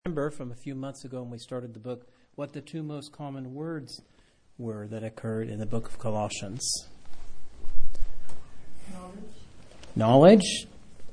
Remember from a few months ago when we started the book, what the two most common words were that occurred in the book of Colossians. Knowledge?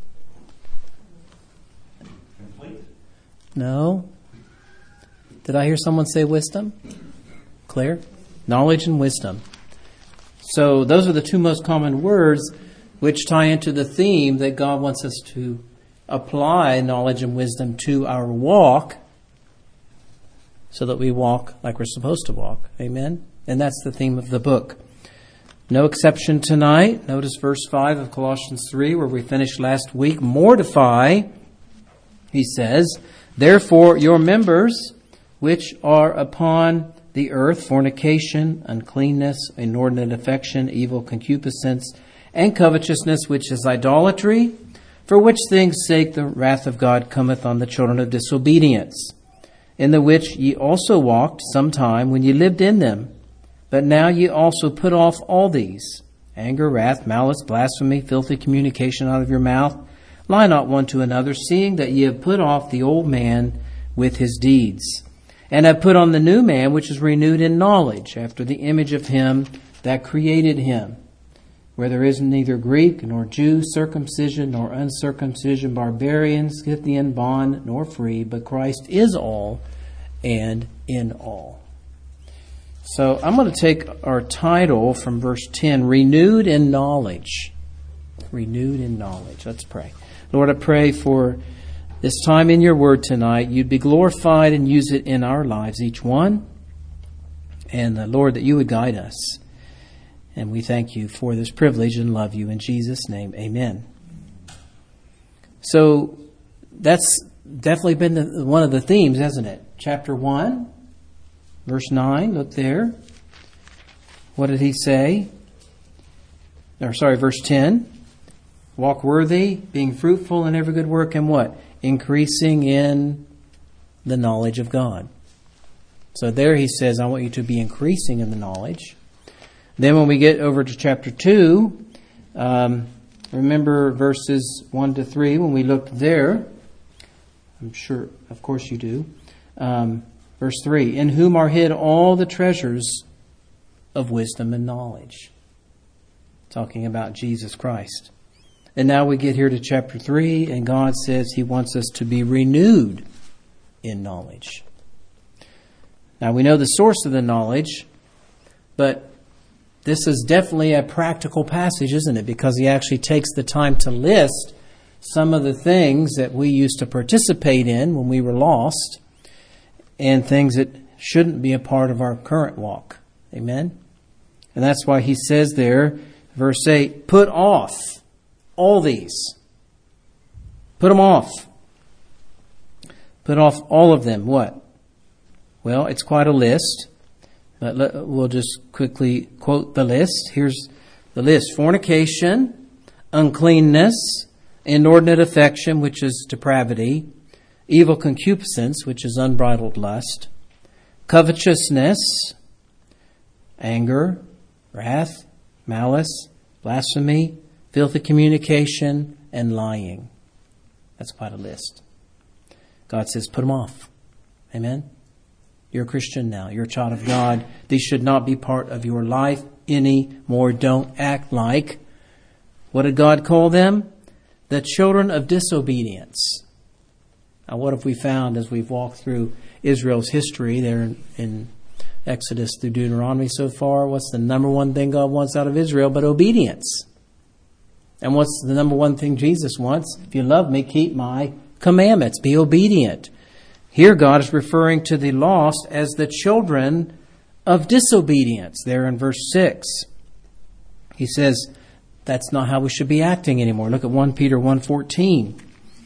Complete. No. Did I hear someone say wisdom? Claire? Knowledge and wisdom. So those are the two most common words which tie into the theme that God wants us to apply knowledge and wisdom to our walk so that we walk like we're supposed to walk. Amen? And that's the theme of the book. No exception tonight. Notice verse 5 of Colossians 3 where we finished last week. Mortify, he says, therefore your members which are upon the earth, fornication, uncleanness, inordinate affection, evil concupiscence, and covetousness, which is idolatry, for which things' sake the wrath of God cometh on the children of disobedience, in the which ye also walked sometime when ye lived in them. But now ye also put off all these: anger, wrath, malice, blasphemy, filthy communication out of your mouth. Lie not one to another, seeing that ye have put off the old man with his deeds, and have put on the new man, which is renewed in knowledge, after the image of him that created him, where there is neither Greek nor Jew, circumcision nor uncircumcision, barbarian, Scythian, bond nor free, but Christ is all and in all. So I'm going to take our title from verse 10, Renewed in Knowledge. Renewed in Knowledge. Let's pray. Lord, I pray for this time in your word tonight. You'd be glorified and use it in our lives, each one. And Lord, that you would guide us. And we thank you for this privilege and love you in Jesus' name. Amen. So that's definitely been one of the themes, hasn't it? Chapter 1, verse 9. Look there. What did he say? Verse 10. Walk worthy, being fruitful in every good work, and what? Increasing in the knowledge of God. So there he says, I want you to be increasing in the knowledge. Then when we get over to chapter 2, remember verses 1 to 3 when we looked there. I'm sure, of course you do. Verse 3, in whom are hid all the treasures of wisdom and knowledge. Talking about Jesus Christ. And now we get here to chapter 3, and God says he wants us to be renewed in knowledge. Now we know the source of the knowledge, but this is definitely a practical passage, isn't it? Because he actually takes the time to list some of the things that we used to participate in when we were lost and things that shouldn't be a part of our current walk. Amen? And that's why he says there, verse 8, put off all these. Put them off. Put off all of them. What? Well, it's quite a list. But we'll just quickly quote the list. Here's the list. Fornication, uncleanness, inordinate affection, which is depravity, evil concupiscence, which is unbridled lust, covetousness, anger, wrath, malice, blasphemy, filthy communication, and lying. That's quite a list. God says, put them off. Amen? You're a Christian now. You're a child of God. These should not be part of your life anymore. Don't act like, what did God call them? The children of disobedience. Now, what have we found as we've walked through Israel's history there in Exodus through Deuteronomy so far? What's the number one thing God wants out of Israel but obedience? And what's the number one thing Jesus wants? If you love me, keep my commandments. Be obedient. Here God is referring to the lost as the children of disobedience. There in verse 6. He says that's not how we should be acting anymore. Look at 1 Peter 1:14.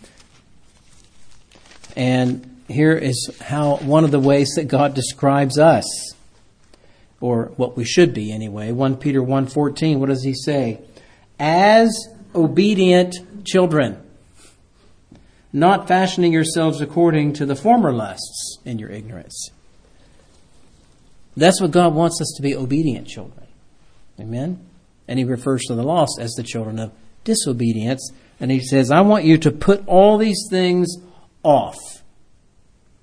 And here is how one of the ways that God describes us. Or what we should be anyway. 1 Peter 1:14. What does he say? As obedient children, not fashioning yourselves according to the former lusts in your ignorance. That's what God wants us to be, obedient children. Amen? And he refers to the lost as the children of disobedience. And he says, I want you to put all these things off.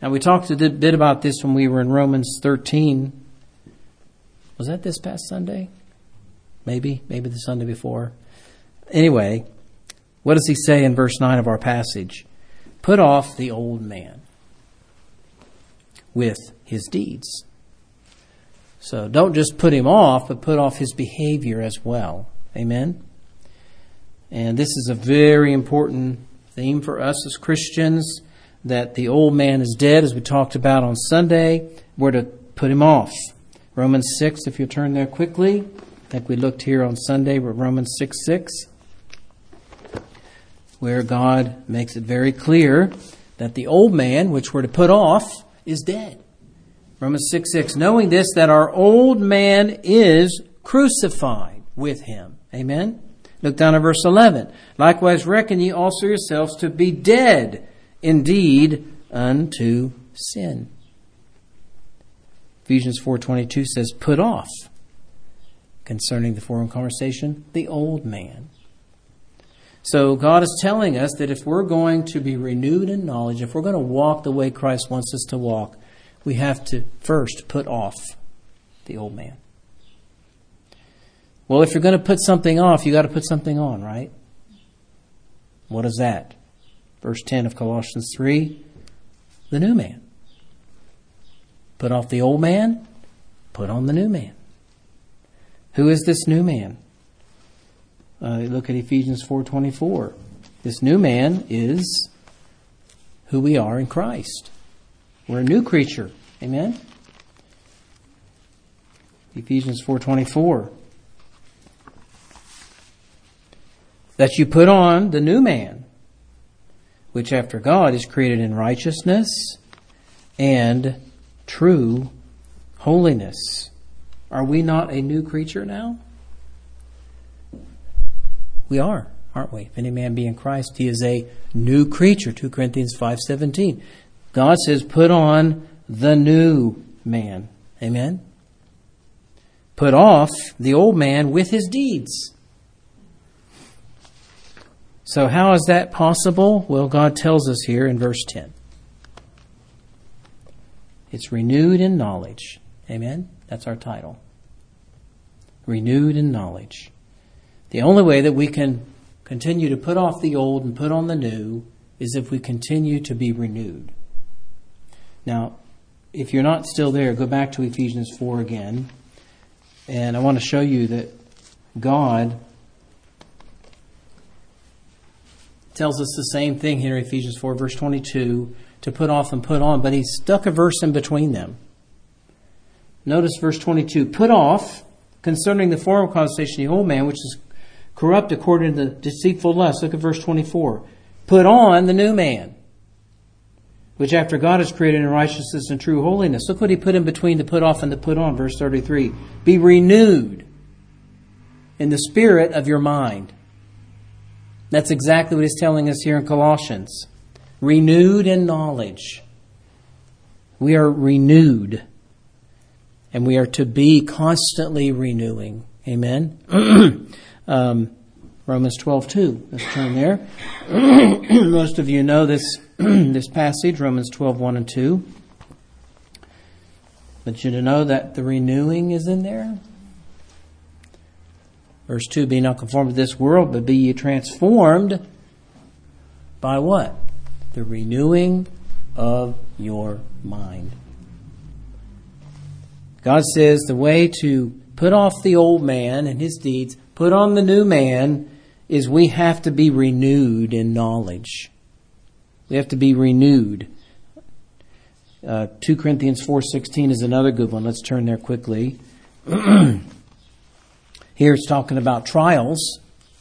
Now, we talked a bit about this when we were in Romans 13. Was that this past Sunday? Maybe the Sunday before. Anyway, what does he say in verse 9 of our passage? Put off the old man with his deeds. So don't just put him off, but put off his behavior as well. Amen? And this is a very important theme for us as Christians, that the old man is dead, as we talked about on Sunday. We're to put him off. Romans 6, if you turn there quickly. I think we looked here on Sunday with Romans 6:6, where God makes it very clear that the old man, which we're to put off, is dead. Romans 6:6, knowing this, that our old man is crucified with him. Amen? Look down at verse 11. Likewise reckon ye also yourselves to be dead indeed unto sin. Ephesians 4:22 says, put off, concerning the forum conversation, the old man. So God is telling us that if we're going to be renewed in knowledge, if we're going to walk the way Christ wants us to walk, we have to first put off the old man. Well, if you're going to put something off, you got to put something on, right? What is that? Verse 10 of Colossians 3, the new man. Put off the old man, put on the new man. Who is this new man? Look at Ephesians 4:24. This new man is who we are in Christ. We're a new creature. Amen? Ephesians 4:24. That you put on the new man, which after God is created in righteousness and true holiness. Are we not a new creature now? We are, aren't we? If any man be in Christ, he is a new creature. 2 Corinthians 5:17. God says, put on the new man. Amen? Put off the old man with his deeds. So how is that possible? Well, God tells us here in verse 10. It's renewed in knowledge. Amen? That's our title. Renewed in knowledge. The only way that we can continue to put off the old and put on the new is if we continue to be renewed. Now, if you're not still there, go back to Ephesians 4 again. And I want to show you that God tells us the same thing here in Ephesians 4, verse 22, to put off and put on, but he stuck a verse in between them. Notice verse 22, put off, concerning the former conversation, the old man, which is corrupt according to the deceitful lust. Look at verse 24. Put on the new man, which after God is created in righteousness and true holiness. Look what he put in between the put off and the put on, verse 33. Be renewed in the spirit of your mind. That's exactly what he's telling us here in Colossians. Renewed in knowledge. We are renewed. And we are to be constantly renewing. Amen? Romans 12:2. Let's turn there. Most of you know this passage, Romans 12:1 and 2. But you to know that the renewing is in there. Verse 2, be not conformed to this world, but be ye transformed by what? The renewing of your mind. God says the way to put off the old man and his deeds, put on the new man, is we have to be renewed in knowledge. We have to be renewed. 2 Corinthians 4:16 is another good one. Let's turn there quickly. Here it's talking about trials.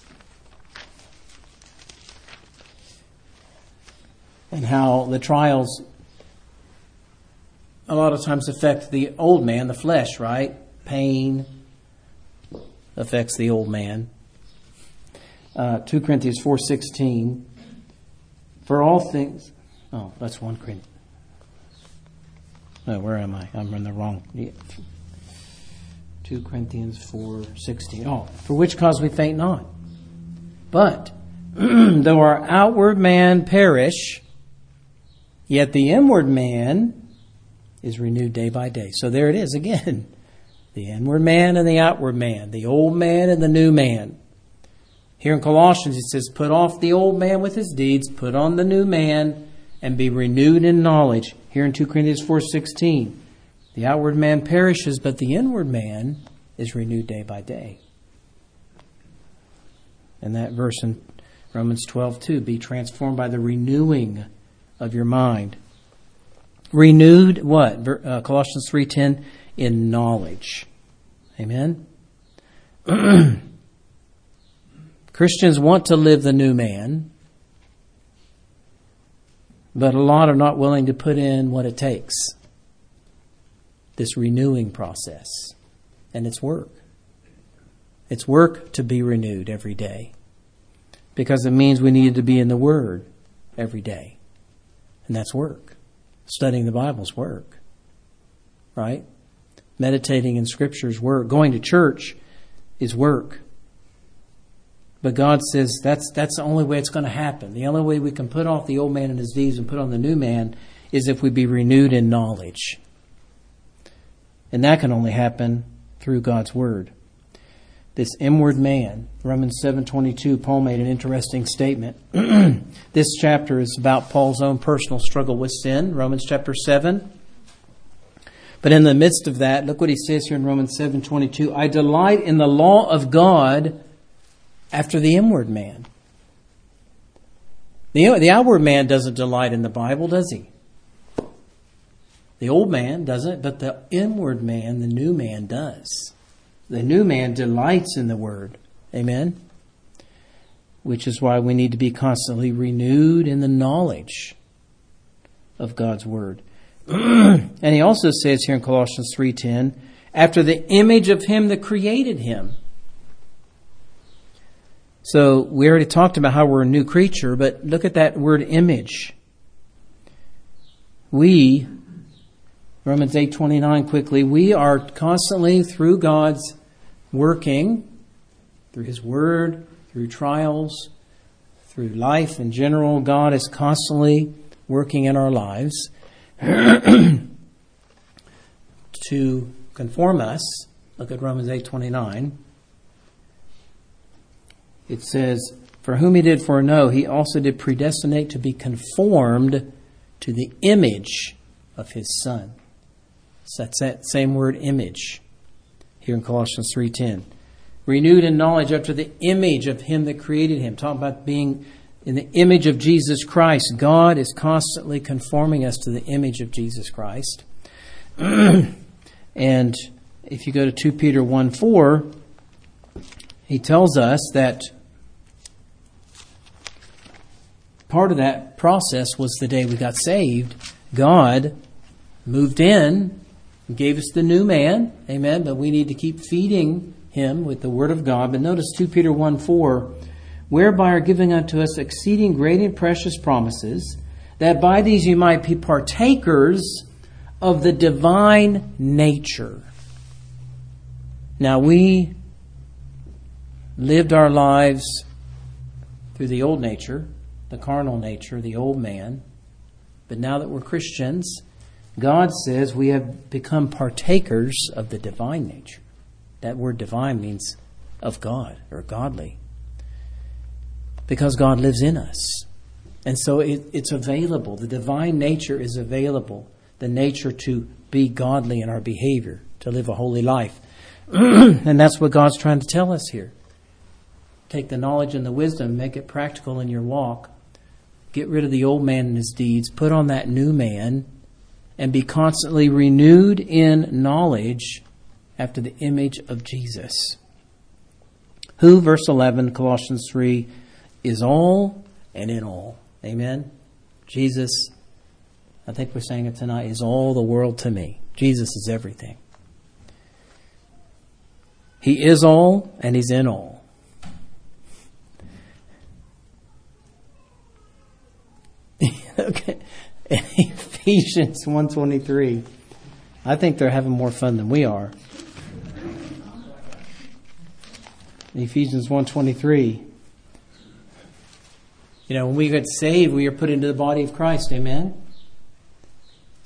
And how the trials a lot of times affect the old man, the flesh, right? Pain affects the old man. 2 Corinthians 4:16. For all things... Oh, that's 1 Corinthians. No, where am I? I'm in the wrong... 2 Corinthians 4:16. Oh, for which cause we faint not. But, though our outward man perish, Yet the inward man is renewed day by day. So there it is again. The inward man and the outward man. The old man and the new man. Here in Colossians it says, put off the old man with his deeds, put on the new man, and be renewed in knowledge. Here in 2 Corinthians 4:16, the outward man perishes, but the inward man is renewed day by day. And that verse in Romans 12:2, be transformed by the renewing of your mind. Renewed what? Colossians 3:10, in knowledge. Amen? Christians want to live the new man, but a lot are not willing to put in what it takes. This renewing process. And it's work. It's work to be renewed every day. Because it means we need to be in the Word every day. And that's work. Studying the Bible's work. Right? Meditating in Scripture's work. Going to church is work. But God says that's the only way it's going to happen. The only way we can put off the old man and his deeds and put on the new man is if we be renewed in knowledge. And that can only happen through God's Word. This inward man, Romans 7:22, Paul made an interesting statement. This chapter is about Paul's own personal struggle with sin, Romans chapter 7. But in the midst of that, look what he says here in Romans 7:22, I delight in the law of God after the inward man. The outward man doesn't delight in the Bible, does he? The old man doesn't, but the inward man, the new man, does. The new man delights in the Word. Amen? Which is why we need to be constantly renewed in the knowledge of God's Word. And he also says here in Colossians 3:10, after the image of Him that created him. So we already talked about how we're a new creature, but look at that word image. We, Romans 8:29 quickly, we are constantly through God's working, through His Word, through trials, through life in general. God is constantly working in our lives to conform us. Look at Romans 8:29. It says, for whom He did foreknow, He also did predestinate to be conformed to the image of His Son. So that's that same word, image, here in Colossians 3:10. Renewed in knowledge after the image of Him that created him. Talking about being in the image of Jesus Christ. God is constantly conforming us to the image of Jesus Christ. And if you go to 2 Peter 1:4, he tells us that part of that process was the day we got saved. God moved in and gave us the new man. Amen. But we need to keep feeding him with the Word of God. But notice 2 Peter 1:4, whereby are given unto us exceeding great and precious promises, that by these you might be partakers of the divine nature. Now we lived our lives through the old nature, the carnal nature, the old man. But now that we're Christians, God says we have become partakers of the divine nature. That word divine means of God or godly. Because God lives in us. And so it's available. The divine nature is available. The nature to be godly in our behavior, to live a holy life. And that's what God's trying to tell us here. Take the knowledge and the wisdom, make it practical in your walk. Get rid of the old man and his deeds. Put on that new man. And be constantly renewed in knowledge after the image of Jesus. Who, verse 11, Colossians 3, is all and in all. Amen? Jesus, I think we're saying it tonight, is all the world to me. Jesus is everything. He is all and He's in all. Okay. Ephesians 1:23. I think they're having more fun than we are. Ephesians 1:23. You know, when we get saved, we are put into the body of Christ. Amen?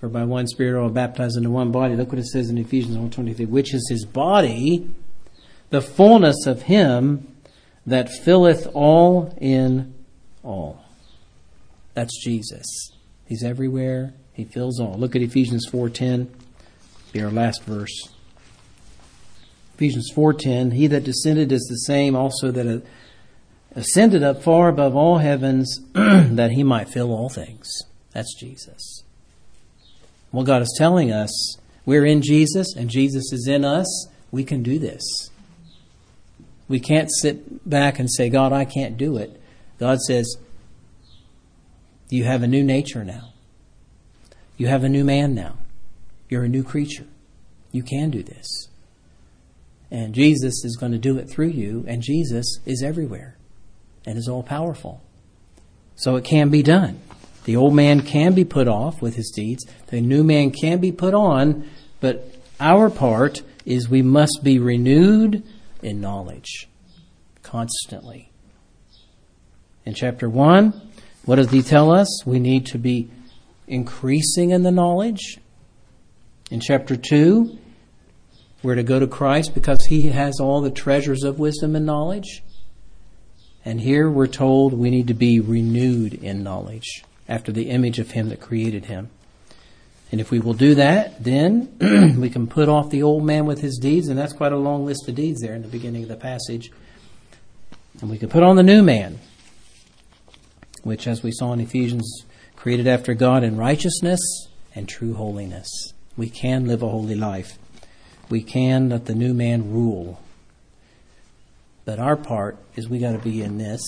For by one Spirit are all baptized into one body. Look what it says in Ephesians 1:23, which is his body, the fullness of him that filleth all in all. That's Jesus. He's everywhere. He fills all. Look at Ephesians 4:10. Be our last verse. Ephesians 4:10, he that descended is the same also that ascended up far above all heavens that he might fill all things. That's Jesus. Well, God is telling us we're in Jesus and Jesus is in us. We can do this. We can't sit back and say, God, I can't do it. God says, you have a new nature now. You have a new man now. You're a new creature. You can do this. And Jesus is going to do it through you, and Jesus is everywhere and is all powerful. So it can be done. The old man can be put off with his deeds. The new man can be put on, but our part is we must be renewed in knowledge constantly. In chapter 1, what does he tell us? We need to be increasing in the knowledge. In chapter 2, we're to go to Christ because he has all the treasures of wisdom and knowledge. And here we're told we need to be renewed in knowledge after the image of him that created him. And if we will do that, then we can put off the old man with his deeds, and that's quite a long list of deeds there in the beginning of the passage. And we can put on the new man, which, as we saw in Ephesians, created after God in righteousness and true holiness. We can live a holy life. We can let the new man rule. But our part is we got to be in this.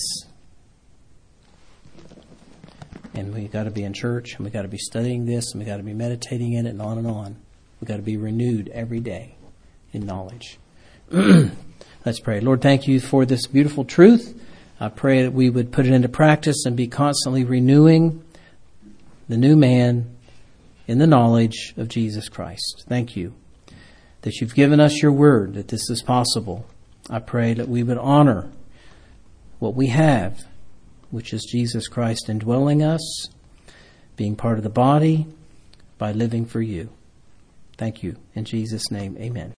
And we got to be in church, and we got to be studying this, and we got to be meditating in it, and on and on. We got to be renewed every day in knowledge. Let's pray. Lord, thank you for this beautiful truth. I pray that we would put it into practice and be constantly renewing the new man in the knowledge of Jesus Christ. Thank you that you've given us your word, that this is possible. I pray that we would honor what we have, which is Jesus Christ indwelling us, being part of the body, by living for you. Thank you. In Jesus' name, amen.